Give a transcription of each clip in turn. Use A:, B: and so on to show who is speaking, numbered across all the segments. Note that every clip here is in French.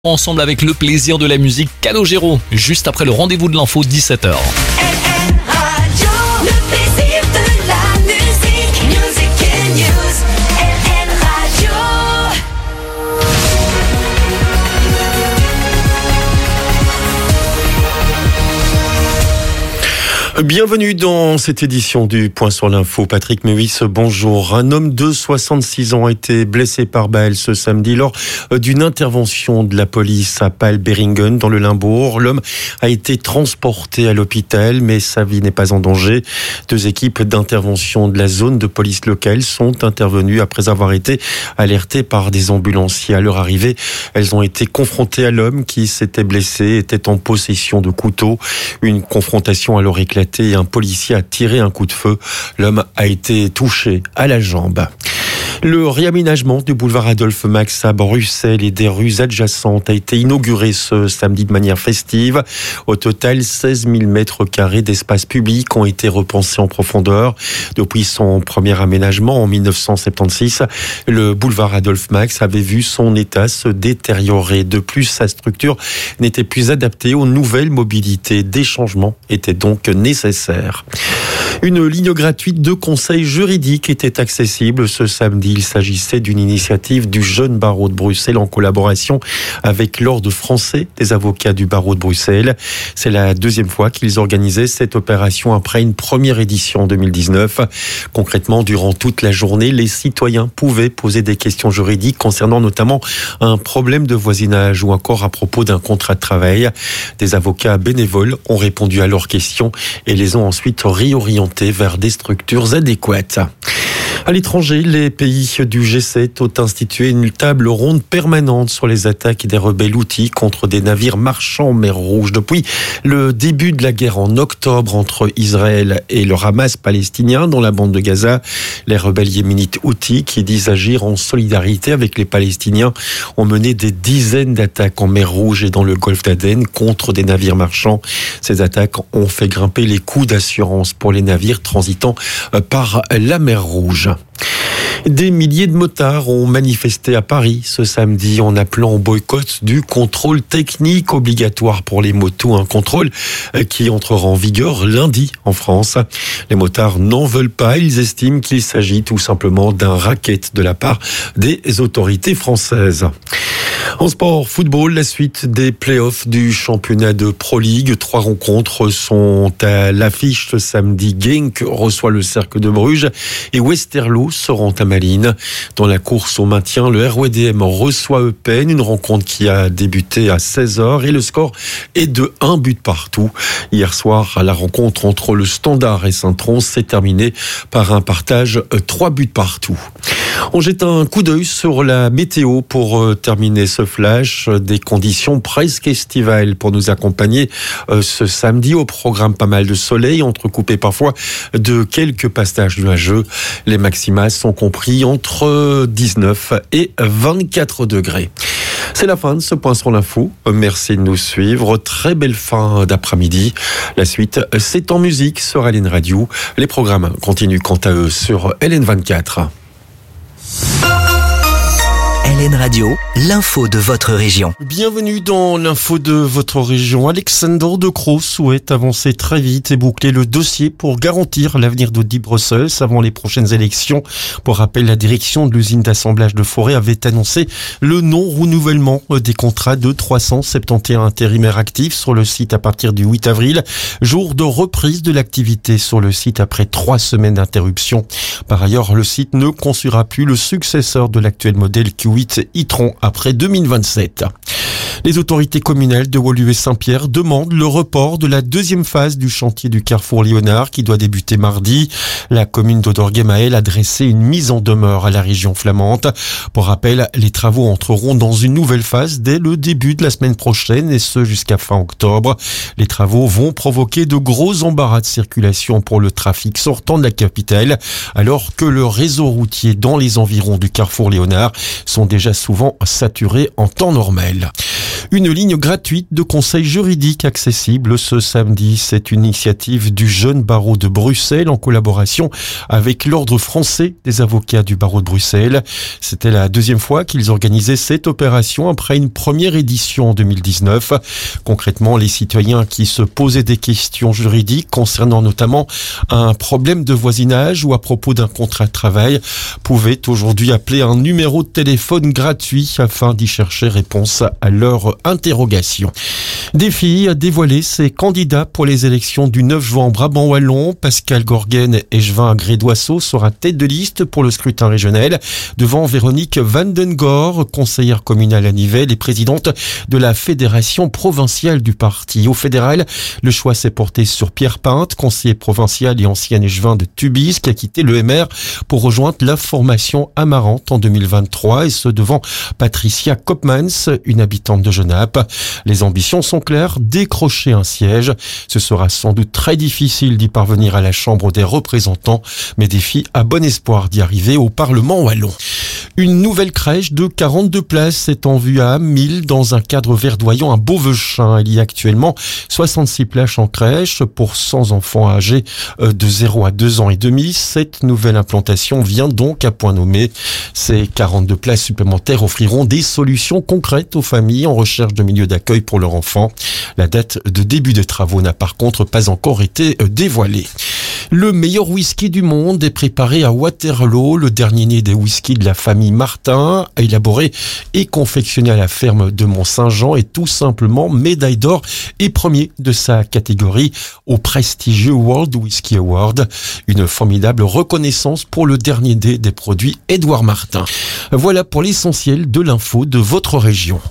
A: Ensemble avec le plaisir de la musique, Calogero, juste après le rendez-vous de l'info 17h.
B: Bienvenue dans cette édition du Point sur l'info. Patrick Mewis, bonjour. Un homme de 66 ans a été blessé par balle ce samedi lors d'une intervention de la police à Palberingen dans le Limbourg. L'homme a été transporté à l'hôpital, mais sa vie n'est pas en danger. Deux équipes d'intervention de la zone de police locale sont intervenues après avoir été alertées par des ambulanciers. À leur arrivée, elles ont été confrontées à l'homme qui s'était blessé, était en possession de couteaux. Une confrontation alors éclatée et un policier a tiré un coup de feu. L'homme a été touché à la jambe. Le réaménagement du boulevard Adolphe Max à Bruxelles et des rues adjacentes a été inauguré ce samedi de manière festive. Au total, 16 000 mètres carrés d'espace public ont été repensés en profondeur. Depuis son premier aménagement en 1976, le boulevard Adolphe Max avait vu son état se détériorer. De plus, sa structure n'était plus adaptée aux nouvelles mobilités. Des changements étaient donc nécessaires. Une ligne gratuite de conseils juridiques était accessible ce samedi. Il s'agissait d'une initiative du jeune barreau de Bruxelles en collaboration avec l'Ordre français des avocats du barreau de Bruxelles. C'est la deuxième fois qu'ils organisaient cette opération après une première édition en 2019. Concrètement, durant toute la journée, les citoyens pouvaient poser des questions juridiques concernant notamment un problème de voisinage ou encore à propos d'un contrat de travail. Des avocats bénévoles ont répondu à leurs questions et les ont ensuite réorientés vers des structures adéquates. À l'étranger, les pays du G7 ont institué une table ronde permanente sur les attaques des rebelles houthis contre des navires marchands en mer Rouge. Depuis le début de la guerre en octobre entre Israël et le Hamas palestinien dans la bande de Gaza, les rebelles yéménites houthis, qui disent agir en solidarité avec les Palestiniens, ont mené des dizaines d'attaques en mer Rouge et dans le golfe d'Aden contre des navires marchands. Ces attaques ont fait grimper les coûts d'assurance pour les navires transitant par la mer Rouge. Des milliers de motards ont manifesté à Paris ce samedi en appelant au boycott du contrôle technique obligatoire pour les motos, un contrôle qui entrera en vigueur lundi en France. Les motards n'en veulent pas, ils estiment qu'il s'agit tout simplement d'un racket de la part des autorités françaises. En sport, football, la suite des playoffs du championnat de Pro League. 3 rencontres sont à l'affiche ce samedi. Genk reçoit le Cercle de Bruges et Westerlo seront à Malines. Dans la course au maintien, le RWDM reçoit Eupen, une rencontre qui a débuté à 16h et le score est de 1 but partout. Hier soir, la rencontre entre le Standard et Saint-Tron s'est terminée par un partage 3 buts partout. On jette un coup d'œil sur la météo pour terminer ce flash. Des conditions presque estivales pour nous accompagner ce samedi. Au programme, pas mal de soleil, entrecoupé parfois de quelques passages nuageux. Les maxima sont compris entre 19 et 24 degrés. C'est la fin de ce Point sur l'info. Merci de nous suivre. Très belle fin d'après-midi. La suite, c'est en musique sur LN Radio. Les programmes continuent quant à eux sur LN24.
C: LN Radio, l'info de votre région.
B: Bienvenue dans l'info de votre région. Alexander De Croo souhaite avancer très vite et boucler le dossier pour garantir l'avenir d'Audi Brussels avant les prochaines élections. Pour rappel, la direction de l'usine d'assemblage de Forêt avait annoncé le non-renouvellement des contrats de 371 intérimaires actifs sur le site à partir du 8 avril, jour de reprise de l'activité sur le site après 3 semaines d'interruption. Par ailleurs, le site ne construira plus le successeur de l'actuel modèle Q8 e-tron après 2027. Les autorités communales de Woluwe Saint-Pierre demandent le report de la deuxième phase du chantier du carrefour Léonard qui doit débuter mardi. La commune d'Odorguemael a dressé une mise en demeure à la région flamande. Pour rappel, les travaux entreront dans une nouvelle phase dès le début de la semaine prochaine et ce jusqu'à fin octobre. Les travaux vont provoquer de gros embarras de circulation pour le trafic sortant de la capitale alors que le réseau routier dans les environs du carrefour Léonard sont déjà souvent saturés en temps normal. Une ligne gratuite de conseils juridiques accessible ce samedi. C'est une initiative du jeune barreau de Bruxelles en collaboration avec l'Ordre français des avocats du barreau de Bruxelles. C'était la deuxième fois qu'ils organisaient cette opération après une première édition en 2019. Concrètement, les citoyens qui se posaient des questions juridiques concernant notamment un problème de voisinage ou à propos d'un contrat de travail pouvaient aujourd'hui appeler un numéro de téléphone gratuit afin d'y chercher réponse à leur interrogation. Défi a dévoilé ses candidats pour les élections du 9 juin en Brabant wallon. Pascal Gorgen Echevin Grédoisseau sera tête de liste pour le scrutin régional devant Véronique Vandengor, conseillère communale à Nivelles et présidente de la fédération provinciale du parti. Au fédéral, le choix s'est porté sur Pierre Pinte, conseiller provincial et ancien échevin de Tubize, qui a quitté le MR pour rejoindre la formation Amarante en 2023 et ce devant Patricia Kopmans, une habitante de Genappe. Les ambitions sont claires, décrocher un siège. Ce sera sans doute très difficile d'y parvenir à la Chambre des représentants, mais Défi a bon espoir d'y arriver au Parlement wallon. Une nouvelle crèche de 42 places est en vue à Amil dans un cadre verdoyant à Beauvechin. Il y a actuellement 66 places en crèche pour 100 enfants âgés de 0 à 2 ans et demi. Cette nouvelle implantation vient donc à point nommé. Ces 42 places supplémentaires offriront des solutions concrètes aux familles en recherche de milieux d'accueil pour leurs enfants. La date de début des travaux n'a par contre pas encore été dévoilée. Le meilleur whisky du monde est préparé à Waterloo, le dernier né des whiskies de la famille Martin, élaboré et confectionné à la ferme de Mont-Saint-Jean et tout simplement médaille d'or et premier de sa catégorie au prestigieux World Whisky Award. Une formidable reconnaissance pour le dernier né des produits Édouard Martin. Voilà pour l'essentiel de l'info de votre région.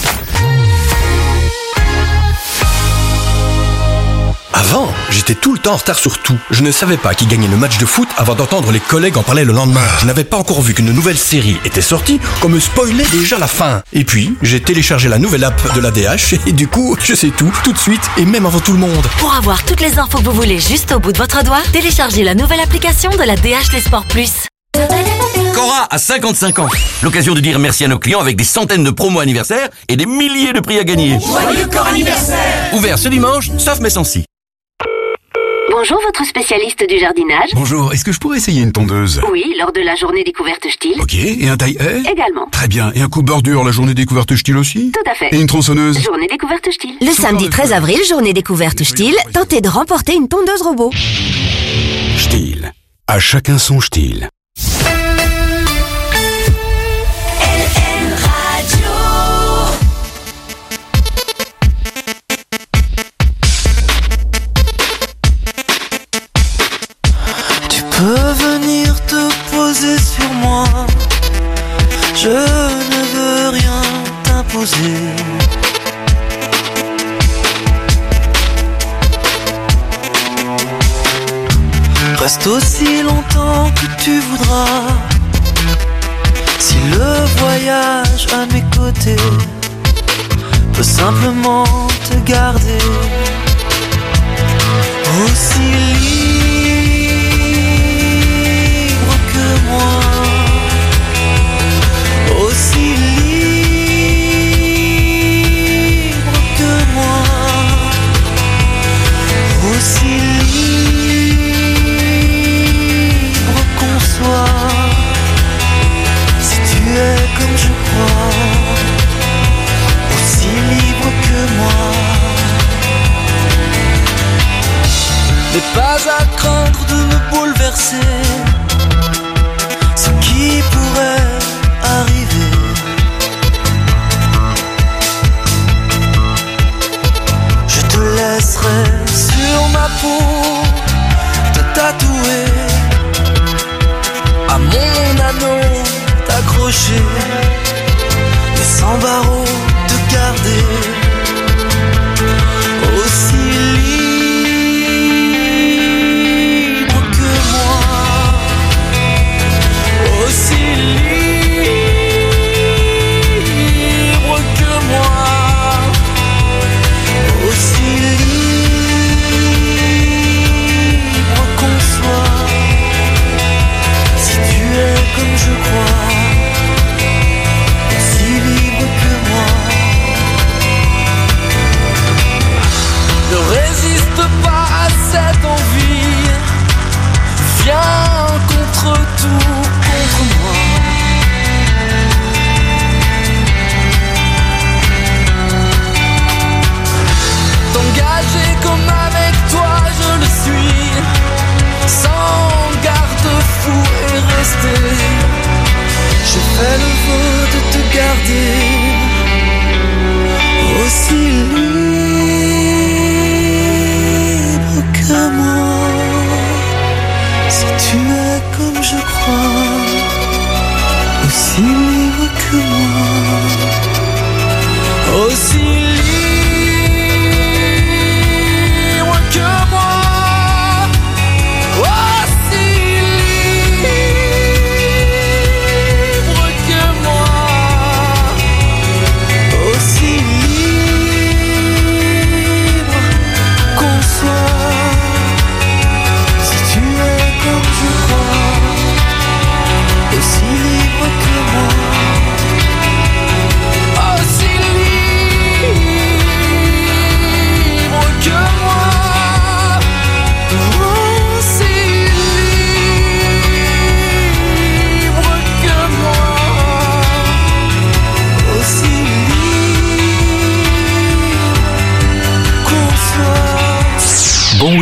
D: Avant, j'étais tout le temps en retard sur tout. Je ne savais pas qui gagnait le match de foot avant d'entendre les collègues en parler le lendemain. Je n'avais pas encore vu qu'une nouvelle série était sortie qu'on me spoilait déjà la fin. Et puis, j'ai téléchargé la nouvelle app de la DH et du coup, je sais tout de suite et même avant tout le monde.
E: Pour avoir toutes les infos que vous voulez juste au bout de votre doigt, téléchargez la nouvelle application de la DH Les Sports Plus.
F: Cora a 55 ans. L'occasion de dire merci à nos clients avec des centaines de promos anniversaires et des milliers de prix à gagner.
G: Joyeux corps anniversaire!
F: Ouvert ce dimanche, sauf mes Sancy.
E: Bonjour, votre spécialiste du jardinage.
H: Bonjour, est-ce que je pourrais essayer une tondeuse?
E: Oui, lors de la journée découverte Stihl.
H: Ok, et un taille-haie?
E: Également.
H: Très bien, et un coupe-bordure, la journée découverte Stihl aussi?
E: Tout à fait.
H: Et une tronçonneuse?
E: Journée découverte Stihl.
I: Le samedi 13 avril, journée découverte Stihl, tentez de remporter une tondeuse robot.
H: Stihl. À chacun son Stihl.
J: Peux venir te poser sur moi, je ne veux rien t'imposer. Reste aussi longtemps que tu voudras, si le voyage à mes côtés peut simplement te garder aussi libre que moi, aussi libre que moi, aussi libre qu'on soit. Si tu es comme je crois, aussi libre que moi. N'aie pas à craindre de me bouleverser, ce qui pourrait arriver. Je te laisserai sur ma peau te tatouer, à mon anneau t'accrocher, et sans barreaux te garder aussi libre aussi libre que moi, aussi libre qu'on soit. Si tu es comme je crois, aussi libre que moi.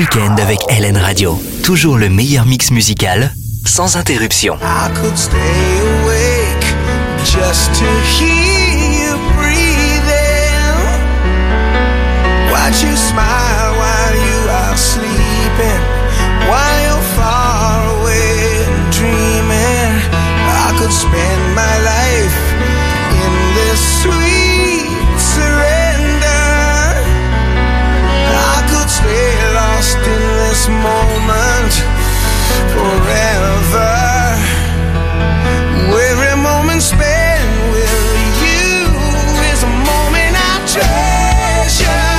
C: week-end avec LN Radio. Toujours le meilleur mix musical, sans interruption.
J: I could stay awake just to hear you breathing. Watch you smile while you are sleeping, while you're far away and dreaming. I could spend my life in this sweet surrender. I could stay lost in this moment forever. Every moment spent with you is a moment I treasure.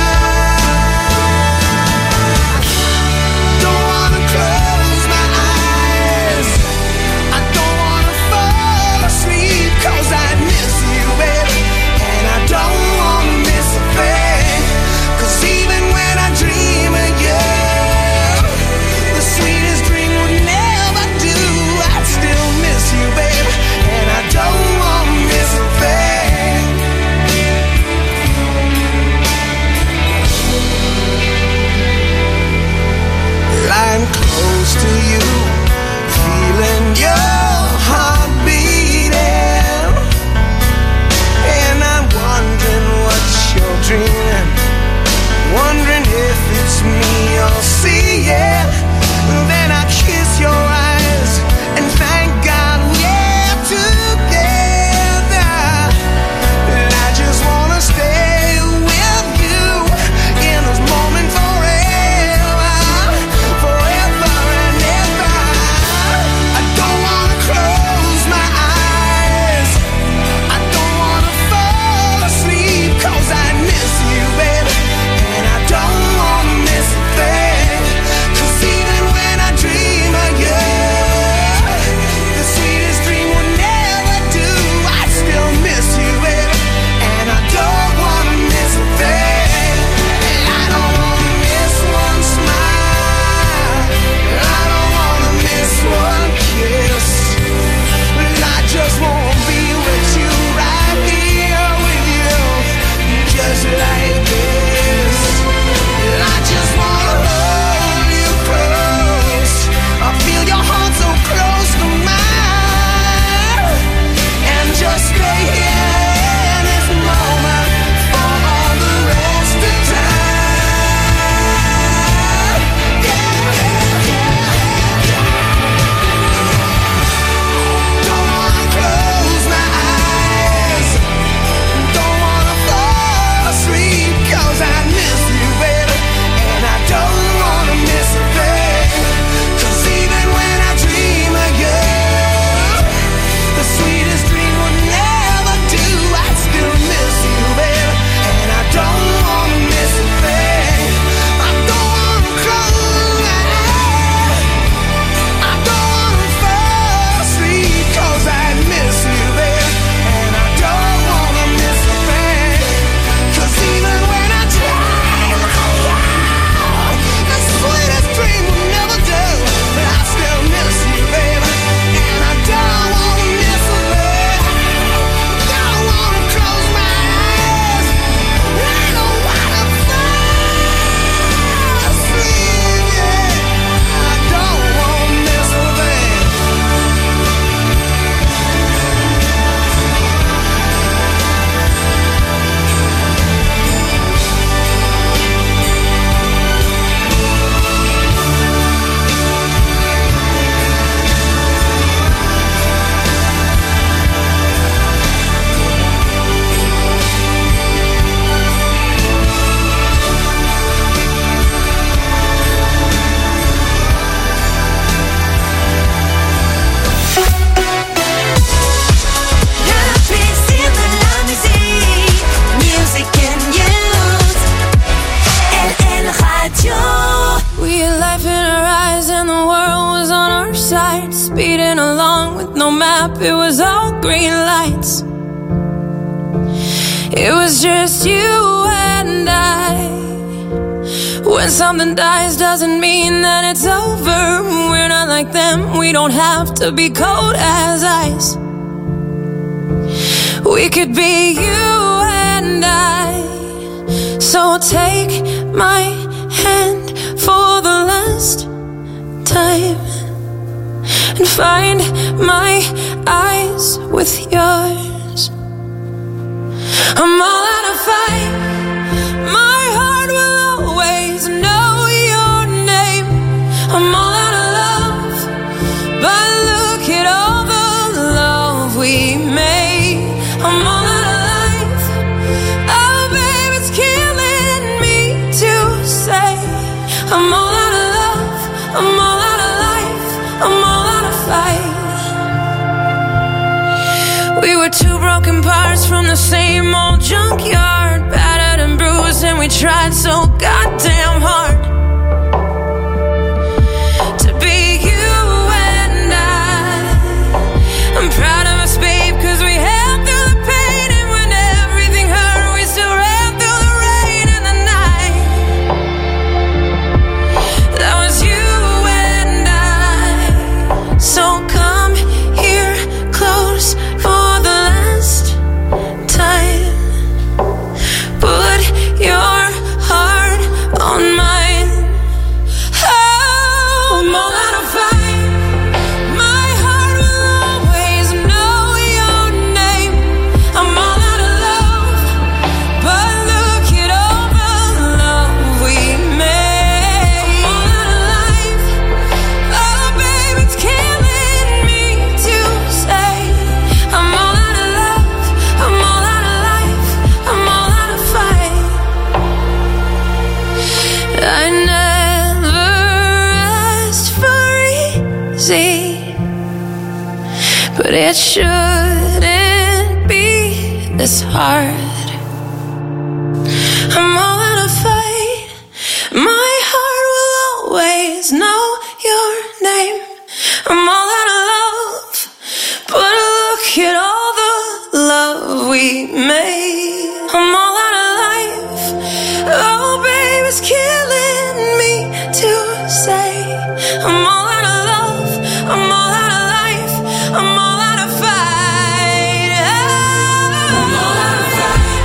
J: Don't wanna close my eyes, I don't wanna fall asleep, 'cause I miss you, baby, and I don't wanna miss a thing. 'Cause even when I dream of you, the sweetest dream would never do. I'd still miss you, baby, and I don't wanna miss a thing. Lying close to you, feeling your heart beating, and I'm wondering what you're dreaming, wondering if it's me you're seeing. Then I kiss your eyes and thank God we're together. And I just wanna stay with you in this moment forever, forever and ever. I don't wanna close my eyes, I don't wanna fall asleep, 'cause I miss you, baby, and I don't wanna miss a thing. 'Cause even when I dream of you, the sweetest dream will never do. I still miss you, baby, and I don't wanna miss a thing. And I don't wanna miss one smile, I don't wanna miss one kiss. And I just wanna be with you, right here with you, just like this. And I just wanna hold you close, I feel your heart so close to mine, and just stay here in this moment for all the rest of time. Don't wanna close my eyes, don't wanna fall asleep, 'cause I miss you, baby, and I don't wanna miss a thing. 'Cause even when I dream of you, the sweetest dream will never do. I still miss you, baby, and I don't wanna miss a thing. I don't wanna close my eyes, I don't wanna fall asleep, 'cause I miss you, baby, and I don't wanna miss a thing. 'Cause even when I dream of you, the sweetest dream will never do. But I still miss you, baby, and I don't wanna miss a thing. Don't wanna close my eyes, I don't wanna fall asleep, yeah. I don't wanna miss a thing.
K: Le plaisir de la musique, music and news, LN Radio.
L: We had life in our eyes and the world was on our side. Speeding along with no map, it was all green lights. It was just you and I. When something dies doesn't mean that it's over. We're not like them, we don't have to be cold as ice. We could be you and I. So take my hand for the and find my eyes with yours. I'm all out of fight. My heart will always know your name. I'm all out of love, but look at all the love we made. I'm all out of life. Oh, babe, it's killing me to say. I'm all out of love. I'm all out of life. I'm all out of fight. We were two broken parts from the same old junkyard, battered and bruised, and we tried so goddamn hard to be you and I'm proud of us, babe, cause we held through the pain, and when everything hurt, we still ran through the rain and the night. That was you and I. So come here close for the last time. Put your heart on mine. Oh, I'm all out of fight. My heart will always know your name. I'm all out of love, but look at all the love we made. I'm all out of life. Oh, babe, it's killing me to say. I'm all out of love. I'm all out of life. I'm all out of fight. I never asked for easy, but it shouldn't be this hard. I'm all out of fight. My heart will always know your name. I'm all out of love, but look at all the love we made. I'm all out of life. Oh, babe, it's killing me to say. I'm all out of love. I'm all out of life. I'm all out of fight. I'm all out of fight.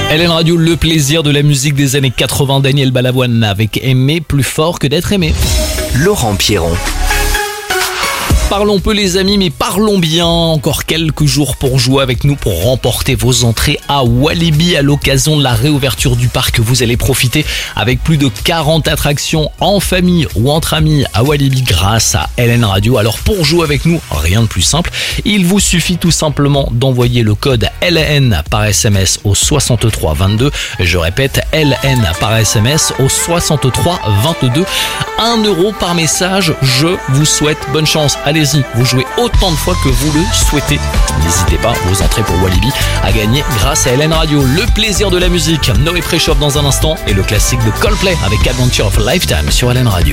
A: LN Radio, le plaisir de la musique des années 80, Daniel Balavoine avec Aimer plus fort que d'être aimé.
C: Laurent Pierron.
A: Parlons peu les amis, mais parlons bien. Encore quelques jours pour jouer avec nous, pour remporter vos entrées à Walibi à l'occasion de la réouverture du parc. Vous allez profiter avec plus de 40 attractions en famille ou entre amis à Walibi grâce à LN Radio. Alors pour jouer avec nous, rien de plus simple. Il vous suffit tout simplement d'envoyer le code LN par SMS au 63 22. Je répète, LN par SMS au 63 22. 1 € par message. Je vous souhaite bonne chance. Allez-y, vous jouez autant de fois que vous le souhaitez. N'hésitez pas, vos entrées pour Walibi à gagner grâce à LN Radio. Le plaisir de la musique, Noé Préchoff dans un instant et le classique de Coldplay avec Adventure of a Lifetime sur LN Radio.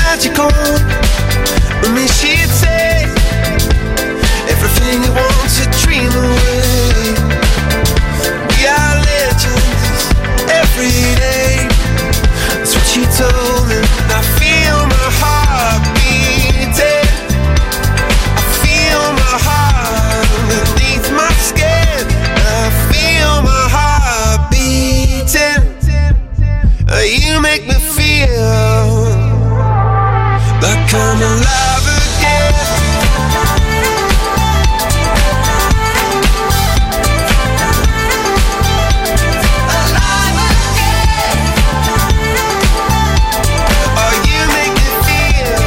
J: You make me feel like I'm alive again. Alive again. Oh, you make me feel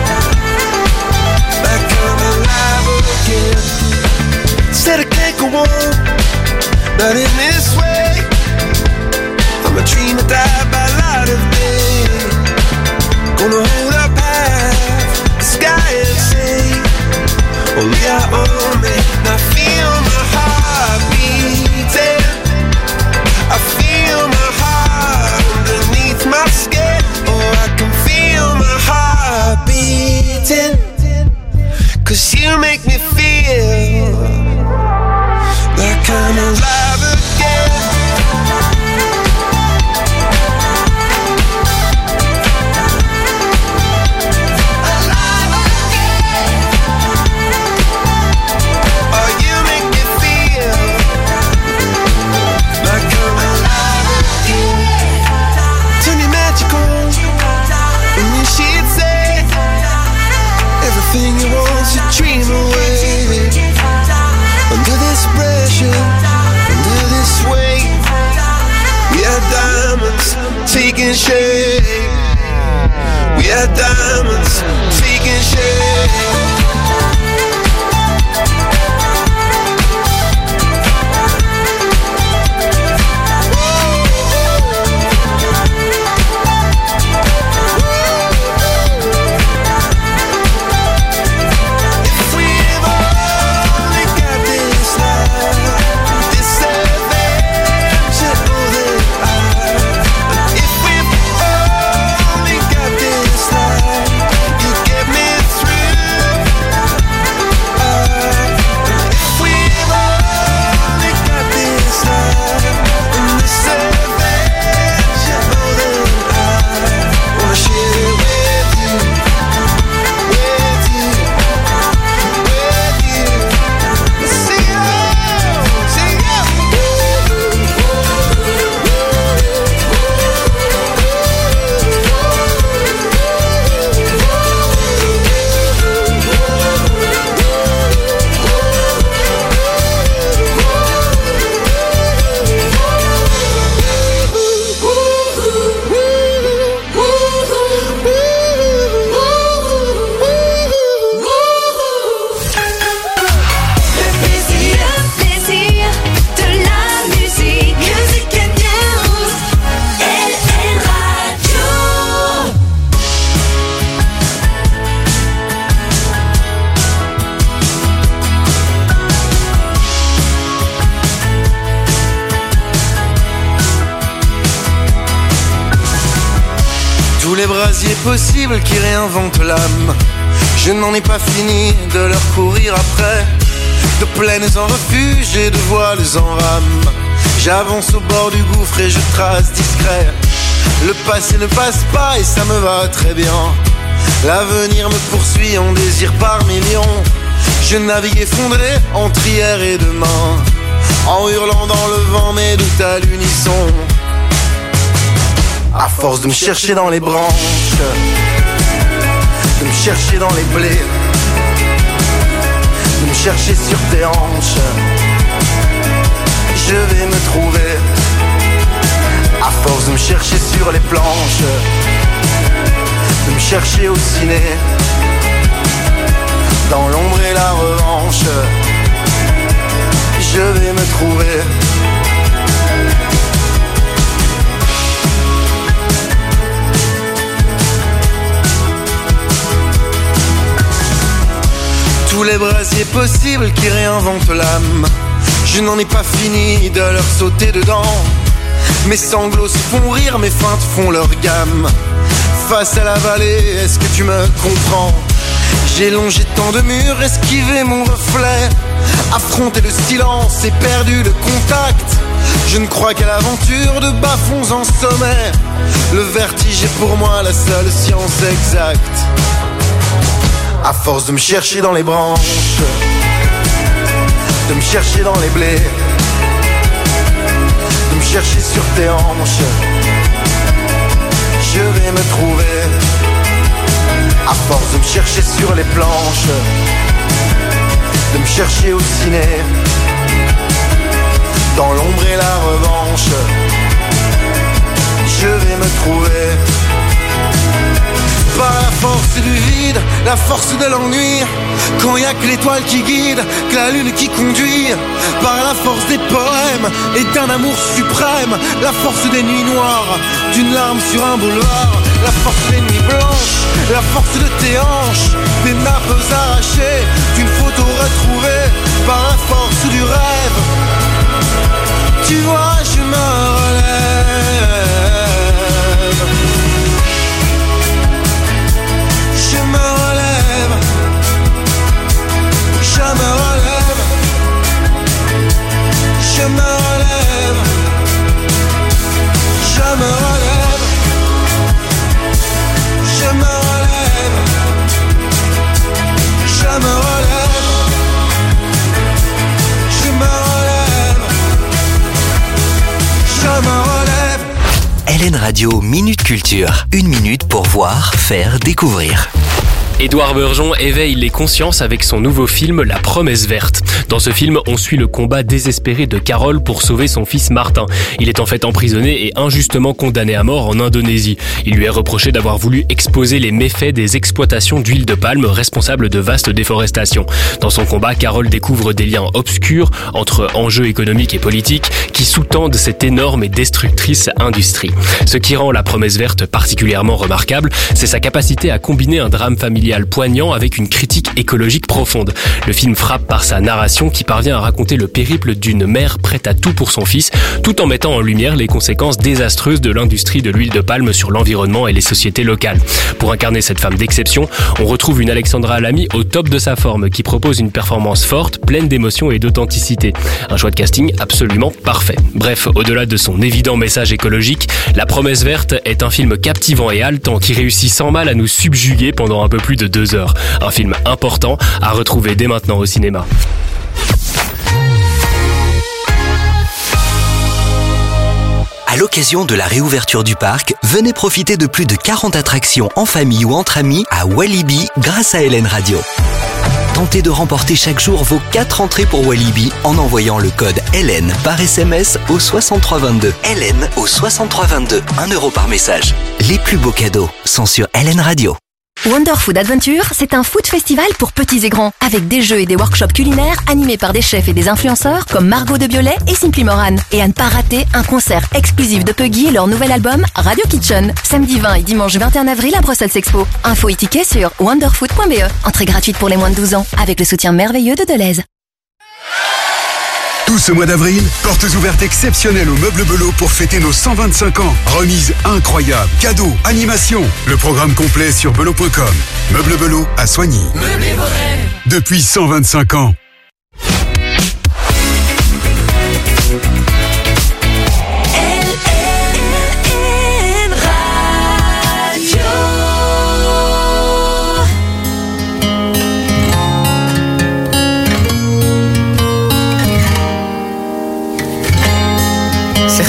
J: like I'm alive again. Said I can't go on, not in this way. I'm a dream that died by light of day. Gonna hold up half the sky and say, only I own me. And I feel my heart beating. I feel my heart underneath my skin. Oh, I can feel my heart beating. 'Cause you make me feel like I'm alive again. Everything you want to dream away. Under this pressure, under this weight, we are diamonds taking shape. We are diamonds taking shape.
M: Tous les brasiers possibles qui réinventent l'âme, je n'en ai pas fini de leur courir après. De plaines en refuge et de voiles en rame, j'avance au bord du gouffre et je trace discret. Le passé ne passe pas et ça me va très bien. L'avenir me poursuit en désir par millions. Je navigue effondré entre hier et demain. en hurlant dans le vent mes doutes à l'unisson. À force de me chercher dans les branches, de me chercher dans les blés, de me chercher sur tes hanches, je vais me trouver. À force de me chercher sur les planches, de me chercher au ciné, dans l'ombre et la revanche, je vais me trouver. Tous les brasiers possibles qui réinventent l'âme, je n'en ai pas fini de leur sauter dedans. Mes sanglots se font rire, mes feintes font leur gamme. Face à la vallée, est-ce que tu me comprends? J'ai longé tant de murs, esquivé mon reflet, affronté le silence et perdu le contact. Je ne crois qu'à l'aventure de bas-fonds en sommet. Le vertige est pour moi la seule science exacte. À force de me chercher dans les branches, de me chercher dans les blés, de me chercher sur tes hanches, je vais me trouver. À force de me chercher sur les planches, de me chercher au ciné, dans l'ombre et la revanche, je vais me trouver. Par la force du vide, la force de l'ennui, quand y a que l'étoile qui guide, que la lune qui conduit. Par la force des poèmes et d'un amour suprême, la force des nuits noires, d'une larme sur un boulevard. La force des nuits blanches, la force de tes hanches, des nappes arrachées, d'une photo retrouvée. Par la force du rêve, tu vois je me relève. Je me relève, je me relève, je me relève, je me relève, je me relève, je me relève, je me relève, je me relève.
C: LN Radio Minute Culture. 1 minute pour voir, faire, découvrir.
N: Édouard Burgeon éveille les consciences avec son nouveau film La Promesse Verte. Dans ce film, on suit le combat désespéré de Carole pour sauver son fils Martin. Il est en fait emprisonné et injustement condamné à mort en Indonésie. Il lui est reproché d'avoir voulu exposer les méfaits des exploitations d'huile de palme responsables de vastes déforestations. Dans son combat, Carole découvre des liens obscurs entre enjeux économiques et politiques qui sous-tendent cette énorme et destructrice industrie. Ce qui rend La Promesse Verte particulièrement remarquable, c'est sa capacité à combiner un drame familial poignant avec une critique écologique profonde. Le film frappe par sa narration qui parvient à raconter le périple d'une mère prête à tout pour son fils, tout en mettant en lumière les conséquences désastreuses de l'industrie de l'huile de palme sur l'environnement et les sociétés locales. Pour incarner cette femme d'exception, on retrouve une Alexandra Lamy au top de sa forme, qui propose une performance forte, pleine d'émotion et d'authenticité. Un choix de casting absolument parfait. Bref, au-delà de son évident message écologique, La Promesse Verte est un film captivant et haletant qui réussit sans mal à nous subjuguer pendant un peu plus de 2 heures. Un film important à retrouver dès maintenant au cinéma.
C: À l'occasion de la réouverture du parc, venez profiter de plus de 40 attractions en famille ou entre amis à Walibi grâce à LN Radio. Tentez de remporter chaque jour vos 4 entrées pour Walibi en envoyant le code LN par SMS au 6322. LN au 6322, 1 € par message. Les plus beaux cadeaux sont sur LN Radio.
I: Wonder Food Adventure, c'est un food festival pour petits et grands, avec des jeux et des workshops culinaires animés par des chefs et des influenceurs comme Margot de Biolay et Simply Moran. Et à ne pas rater, un concert exclusif de Puggy et leur nouvel album Radio Kitchen. Samedi 20 et dimanche 21 avril à Brussels Expo. Info et tickets sur wonderfood.be. Entrée gratuite pour les moins de 12 ans, avec le soutien merveilleux de Deleuze.
H: Tout ce mois d'avril, portes ouvertes exceptionnelles au Meuble Belot pour fêter nos 125 ans. Remise incroyable, cadeaux, animation. Le programme complet sur belot.com. Meuble Belot à Soigny.
K: Meublez vos rêves.
H: Depuis 125 ans.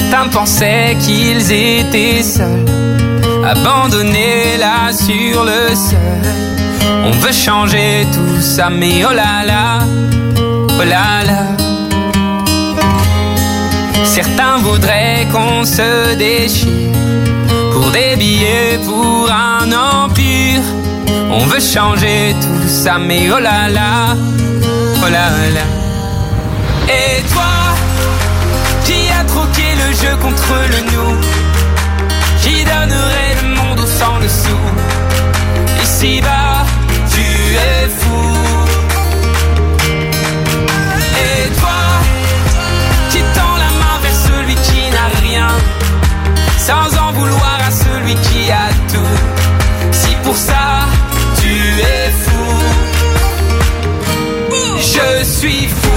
O: Certains pensaient qu'ils étaient seuls, abandonnés là sur le sol. On veut changer tout ça, mais oh là là, oh là là. Certains voudraient qu'on se déchire pour des billets, pour un empire. On veut changer tout ça, mais oh là là, oh là là. Et toi, qui a troqué le jeu contre le nous, qui donnerait le monde sans le sou. Ici-bas, tu es fou. Et toi, qui tend la main vers celui qui n'a rien, sans en vouloir à celui qui a tout. Si pour ça, tu es fou, je suis fou.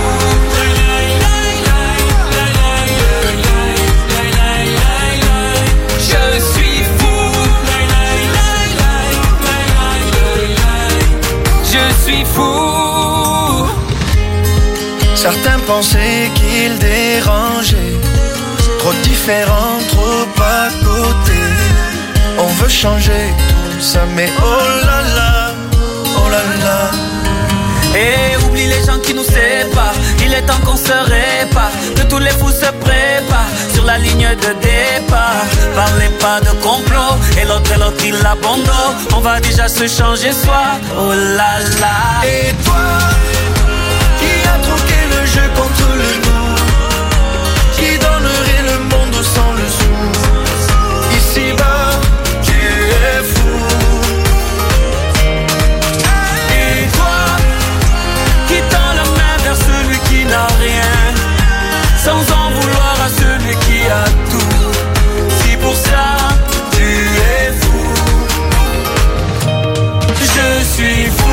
O: Fou.
M: Certains pensaient qu'ils dérangeaient, trop différents, trop à côté. On veut changer tout ça, mais oh là là, oh là là.
O: Et oublie les gens qui nous séparent, il est temps qu'on se répare, que tous les fous se préparent sur la ligne de départ. Parlez pas de complot, et l'autre il abandonne. On va déjà se changer soi, oh là là.
M: Et toi, qui a troqué le jeu contre le nous, qui donnerait le monde sans le sou. Ici-bas, tu es fou.
O: Et toi, qui tend la main vers celui qui n'a rien, sans en vouloir à celui qui a tout. Si pour ça, tu es fou, je suis fou.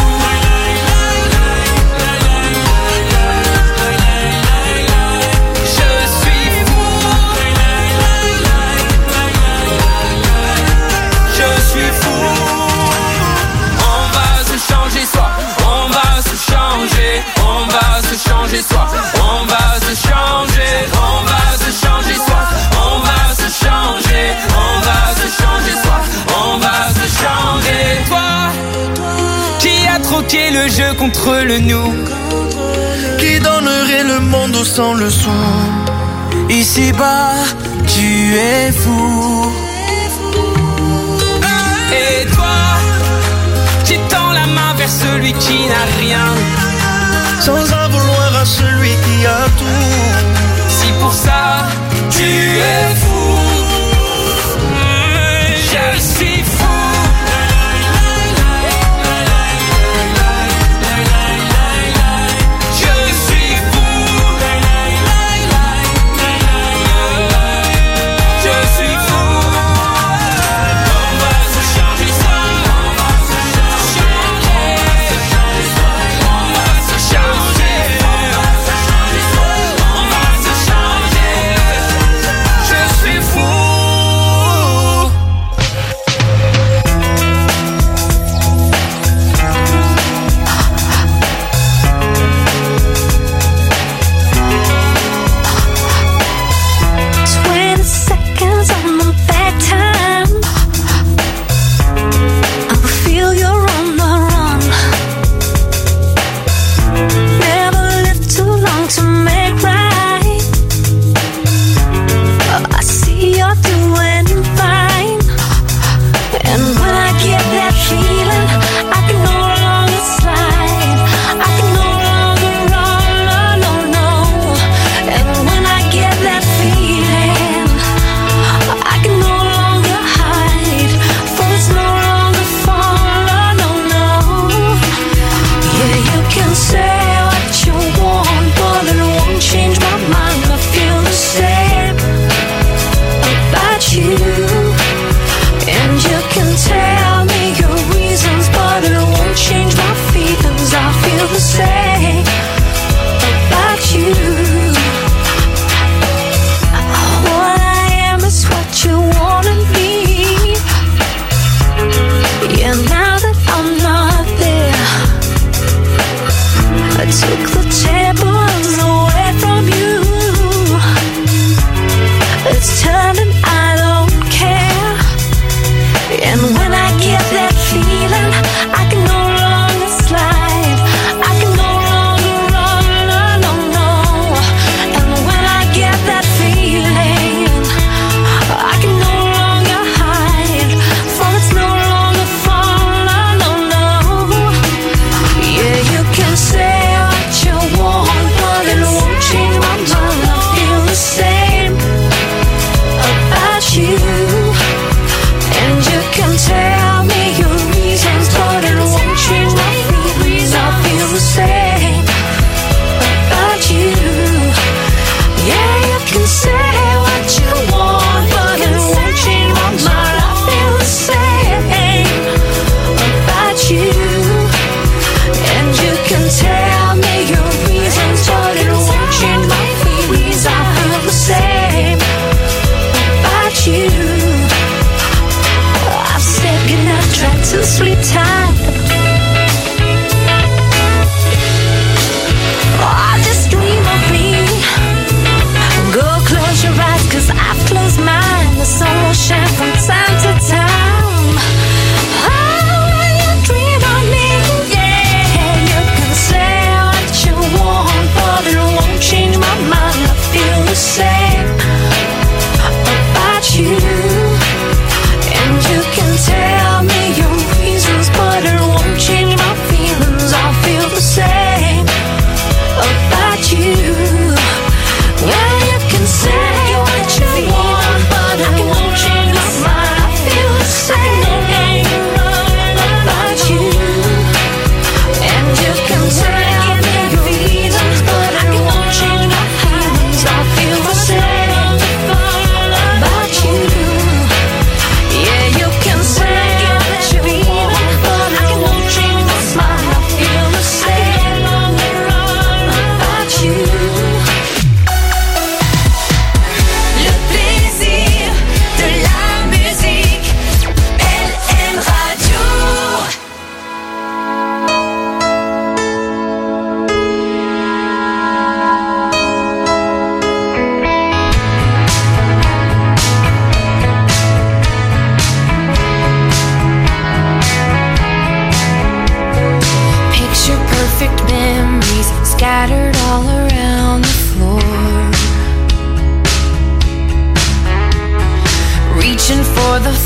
O: Changer soi, on va se changer, on va se changer soi, on va se changer, on va se changer soi, on va se changer. Toi, qui a troqué le jeu contre le nous,
M: qui donnerait le monde sans le sou.
O: Ici-bas, tu es fou. Et toi, qui tend la main vers celui qui n'a rien,
M: sans en vouloir à celui qui a tout.
O: Si pour ça, tu es fou, je suis fou. On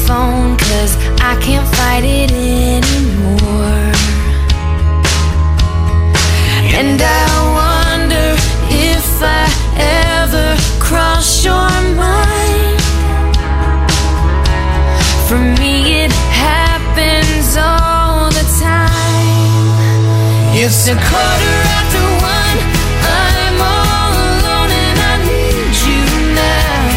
L: phone, 'cause I can't fight it anymore. And I wonder if I ever cross your mind. For me it happens all the time. It's a quarter after one, I'm all alone and I need you now.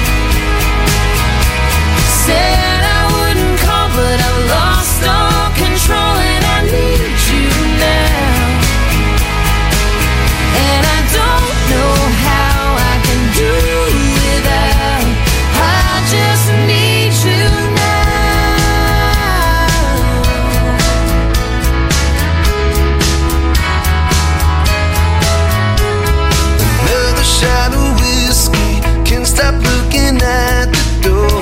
L: Said I wouldn't call, but I've lost all control and I need you now. And I don't know how I can do without. I just need you now.
M: Another shot of whiskey, can't stop looking at the door.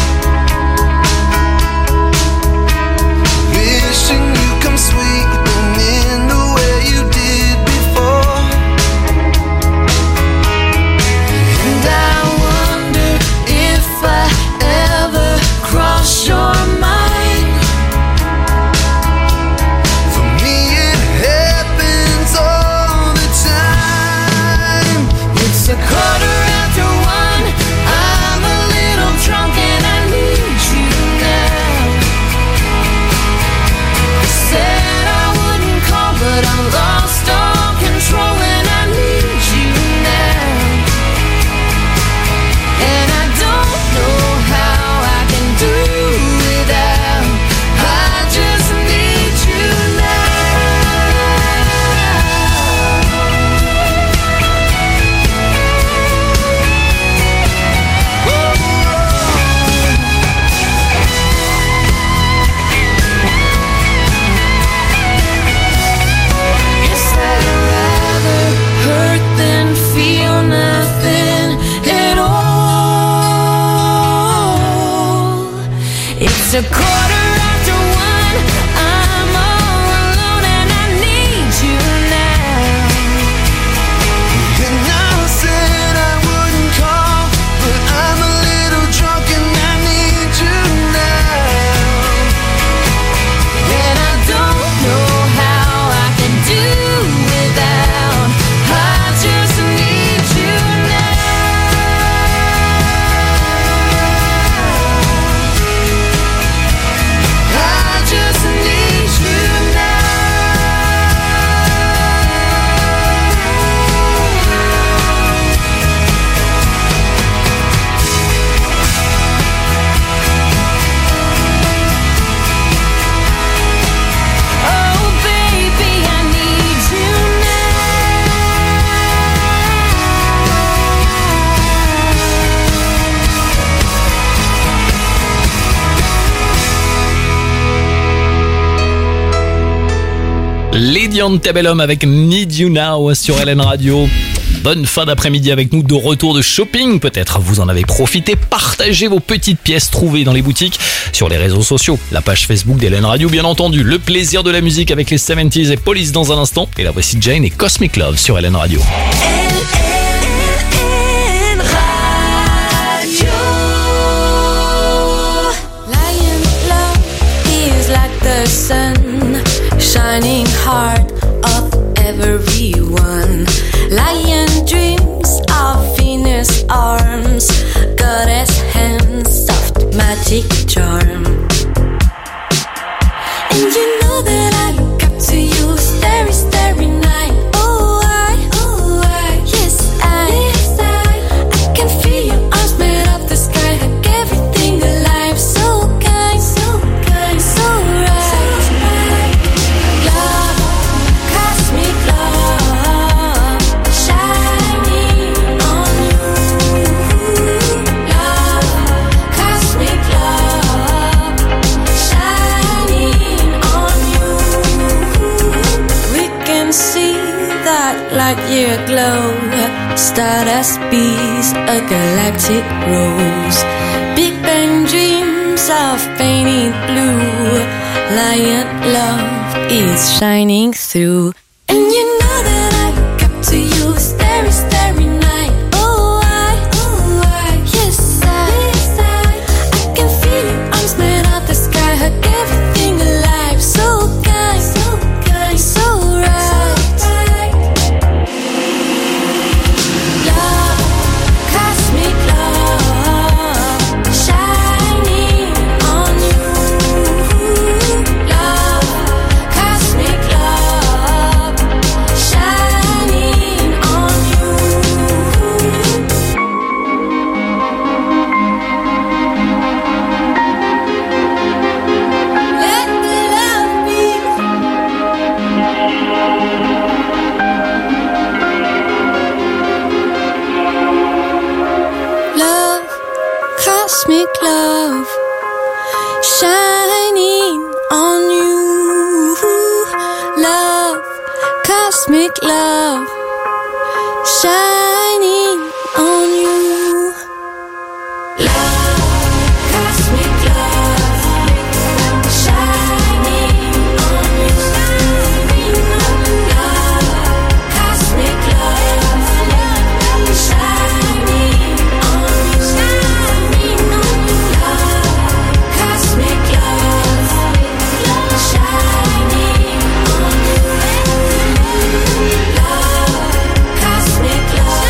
M: Wishing you come sweeping in the way you did before.
L: And I wonder if I ever cross your mind.
M: For me it happens all the time.
L: It's a quarter after one, I'm a little drunk and I need you now. Said I wouldn't call, but I lost all control and I need you now. And I don't know how I can do without. I just need you now. Guess I'd rather hurt than feel nothing at all. It's a quarter after one, I'm all alone and I need you now.
M: And I said I wouldn't call, but I'm a little drunk and I need you now.
L: And I don't know how I can do without. I just need you now. I just need you now. Oh baby, I need you
A: Lady Antebellum avec Need You Now sur LN Radio. Bonne fin d'après-midi avec nous, de retour de shopping. Peut-être vous en avez profité. Partagez vos petites pièces trouvées dans les boutiques, sur les réseaux sociaux, la page Facebook d'LN Radio bien entendu. Le plaisir de la musique avec les 70s et Police dans un instant. Et la voici Jane et Cosmic Love sur LN Radio.
L: Lion love is like the sun, shining heart of everyone. Lion dreams of Venus arms, goddess hands, soft magic charm. And you know that I look up to you, starry, starry night. Oh, yes, I can feel your arms made of the sky, like everything alive, so kind, so right. Love, cosmic love, shining on you. Love, cosmic love, shining on you. We can see that light year glow, stardust bees, a galactic rose. Big Bang dreams of painted blue, lion love is shining through. And you know that I look up to you, starry, starry night. Oh, yes, I can feel your cosmic love shining on you. Love, cosmic love shining on you. Love, cosmic love shining on you. Love, cosmic love shining on you. Love, cosmic love.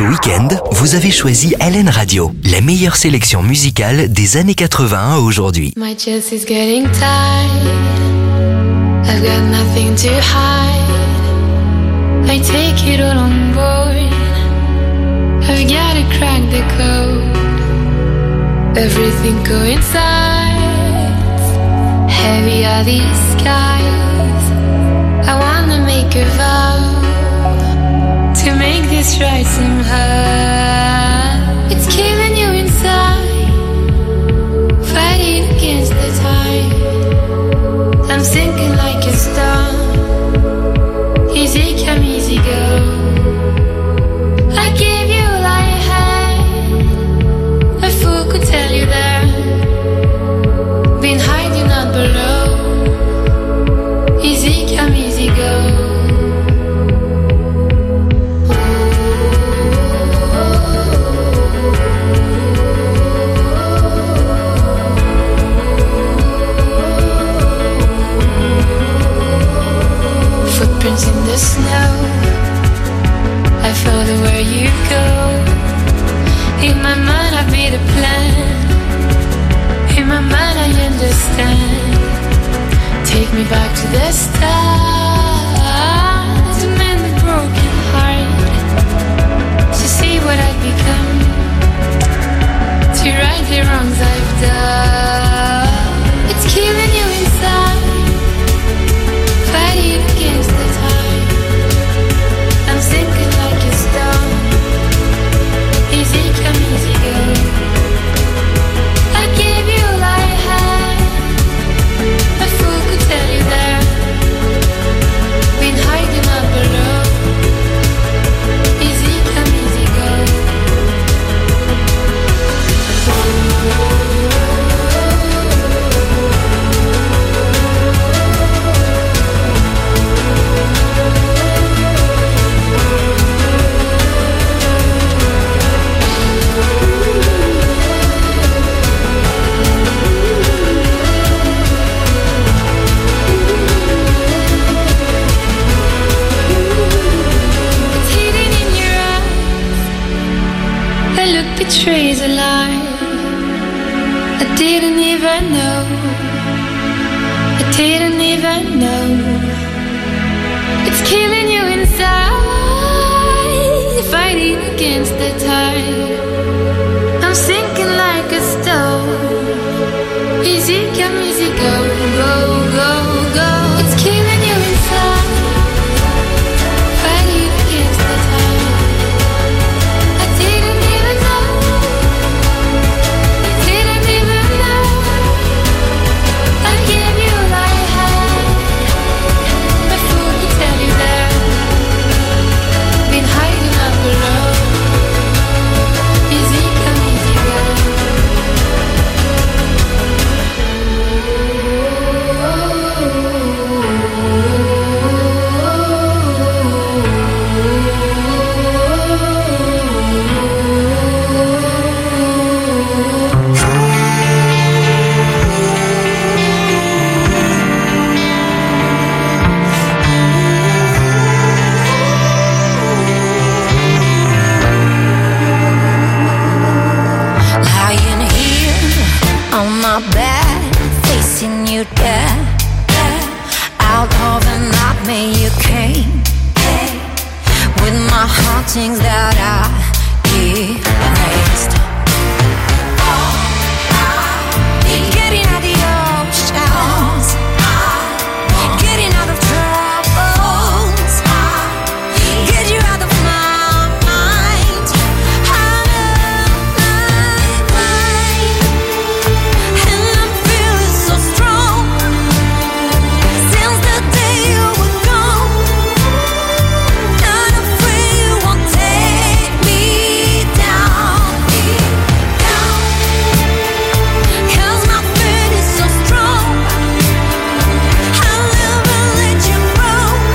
C: week-end, vous avez choisi LN Radio, la meilleure sélection musicale des années 80 à aujourd'hui.
L: My chest is getting tight. I've got nothing to hide. I take it all on board. I've gotta crack the code. Everything coincides. Heavy are these skies. I wanna make a vow to make this right somehow. It's killing you inside, fighting against the tide. I'm sinking like a star. Easy come, easy go. I gave you all I had. A fool could tell you that. Been hiding out below. Easy come, easy go. Footprints in the snow. I follow where you go. In my mind I've made a plan. In my mind I understand. Take me back to the start. To mend the broken heart. To see what I've become. To right the wrongs I've done. It's killing you inside. Fighting against the tide. I'm sinking like a stone. Easy come, easy go. I gave you all I had. A fool could tell you that. Been hiding up below. Easy come, easy go. Betrays a lie. I didn't even know. I didn't even know. It's killing you inside. Fighting against the tide. I'm sinking like a stone. Easy come, easy go, go, go, go. It's killing you inside. Fighting against the tide. I didn't even know.
K: Things that I erased. Getting out the oceans, getting out of troubles, get you out of my mind, out of my mind. And I'm feeling so strong since the day you were gone. Not afraid you won't take me down. Cause my faith is so strong. I'll never let you go.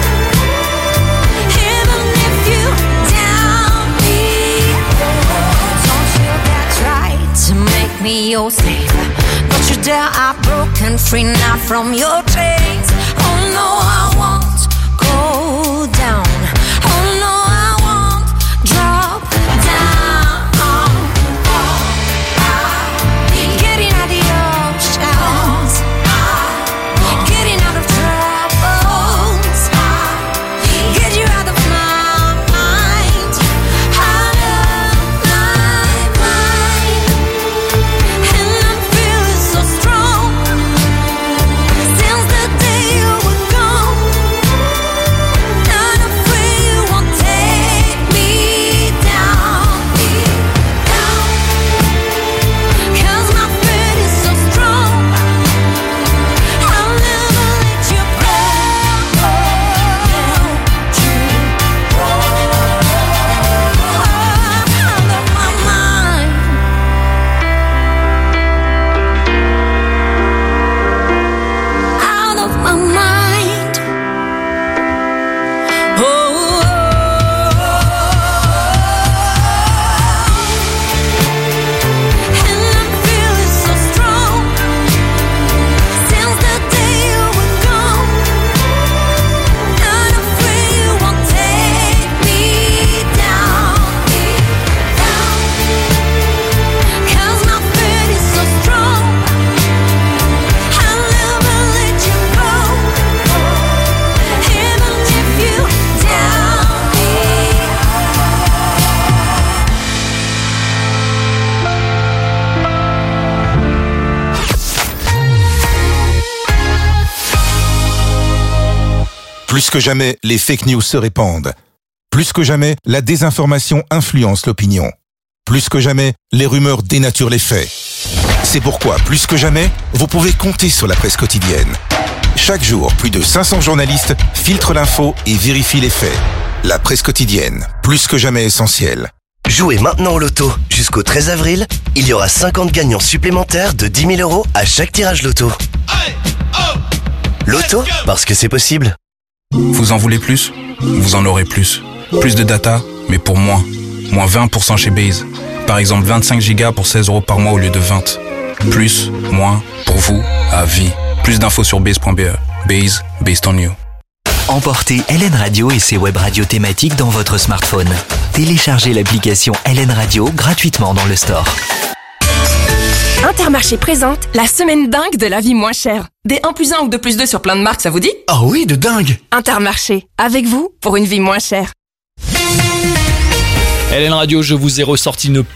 K: Even if you down me. Don't you dare try to make me your slave. Don't you dare, I'm broken free now from your chains. Oh no, I won't go down. Oh no, I won't drop down.
P: Plus que jamais, les fake news se répandent. Plus que jamais, la désinformation influence l'opinion. Plus que jamais, les rumeurs dénaturent les faits. C'est pourquoi, plus que jamais, vous pouvez compter sur la presse quotidienne. Chaque jour, plus de 500 journalistes filtrent l'info et vérifient les faits. La presse quotidienne, plus que jamais essentielle.
Q: Jouez maintenant au loto. Jusqu'au 13 avril, il y aura 50 gagnants supplémentaires de 10 000 € à chaque tirage loto. Loto, parce que c'est possible.
R: Vous en voulez plus? Vous en aurez plus. Plus de data, mais pour moins. Moins 20% chez Base. Par exemple, 25 Go pour 16 € par mois au lieu de 20. Plus, moins, pour vous, à vie. Plus d'infos sur base.be. Base, based on you.
C: Emportez LN Radio et ses web radios thématiques dans votre smartphone. Téléchargez l'application LN Radio gratuitement dans le store.
S: Intermarché présente la semaine dingue de la vie moins chère. Des 1+1 ou 2+2 sur plein de marques, ça vous dit?
Q: Ah oui, de dingue!
S: Intermarché, avec vous pour une vie moins chère.
A: LN Radio, je vous ai ressorti une